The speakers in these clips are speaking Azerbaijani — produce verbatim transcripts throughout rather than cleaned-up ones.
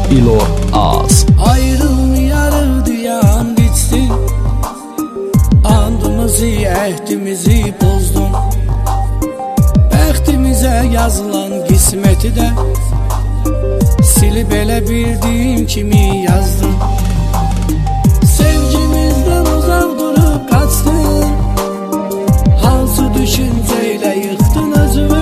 İlor Az. Ayrılmayarı diyan bitsin, andımızı, ehdimizi bozdun. Bəxtimizə yazılan qisməti də silib elə bildiyim kimi yazdın. Sevgimizdən uzaq durub qaçdın, hansı düşüncəylə yıxdın özünü.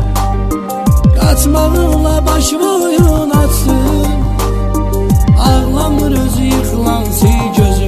Qaçmağınla başı boyun açsın, ağlamır özü yıxılan sil gözü.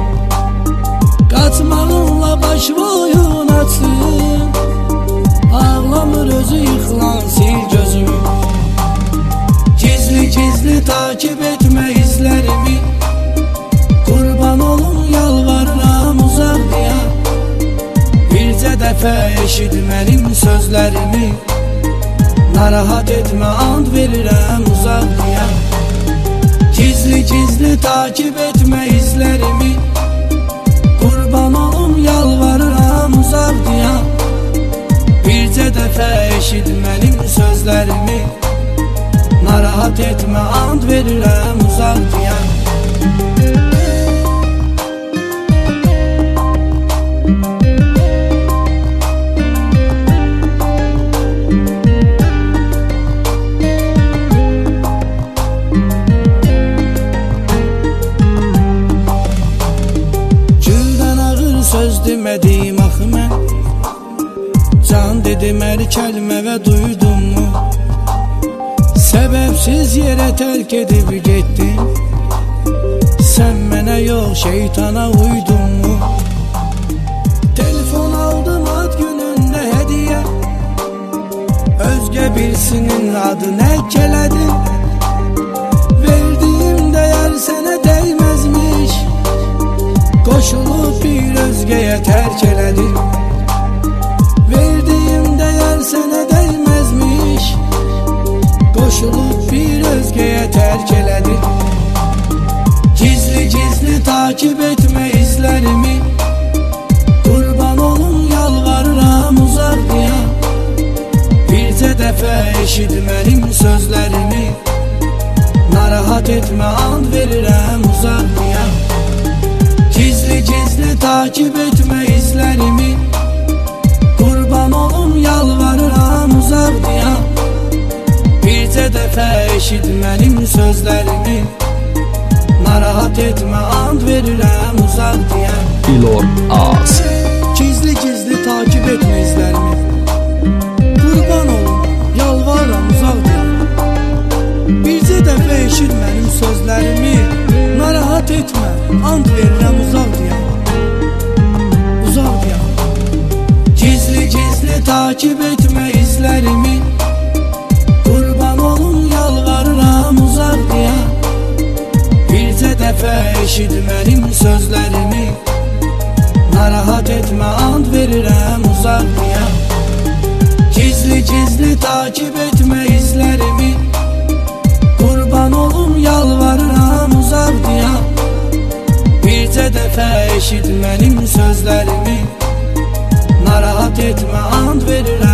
Qaçmağınla başı boyun açsın, ağlamır özü yıxılan sil gözü. Gizli gizli takip etme izlerimi, kurban olun yalvarıram uzaq diya. Bircə dəfə eşit mənim sözlərimi, narahat etme and verirəm uzaq diya. Gizli gizli takip etme izlerimi, kurban olun yalvarıram uzaq diya. Bircə dəfə eşit mənim sözlərimi, narahat etme and verirəm uzaq diya. Güldən ağır söz demədim axı mən, can dedim hər kəlmə və duydum mu? Səbəbsiz yerə tərk edib getdin, sən mənə yox şeytana uydun mu? Telefon aldım ad günündə hədiyə, özgə birisinin adını əkələdin. Verdiyim dəyər sənə dəyməzmiş, qoşulub bir özgəyə tərk elədin. Verdiyim dəyər sənə dəyməzmiş, qoşulub bir özgəyə tərk elədin. Gizli gizli takip etme izlərimi, kurban olun yalvarıram uzaq diya. Bircə dəfə eşit mənim sözlərimi, narahat etme and verirəm uzaq diya. Gizli gizli takip etme izlərimi, kurban olun yalvarıram uzaq diya. Bircə dəfə eşit mənim sözlərimi, narahat etme and verirəm uzaq diya. İlor Az. Gizli gizli takip etme izlərimi, kurban olun yalvarıram uzaq diya. Bircə dəfə eşit mənim sözlərimi, narahat etme and verirəm uzaq diya. Uzaq diya. Gizli gizli takip etme izlərimi, kurban olun yalvarıram uzaq diya. Bircə dəfə eşit mənim sözlərimi, narahat etme and verirəm uzaq diya. Gizli gizli takip etme izlərimi, kurban olun yalvarıram uzaq diya. Bircə dəfə eşit mənim sözlərimi, narahat etme and verirəm.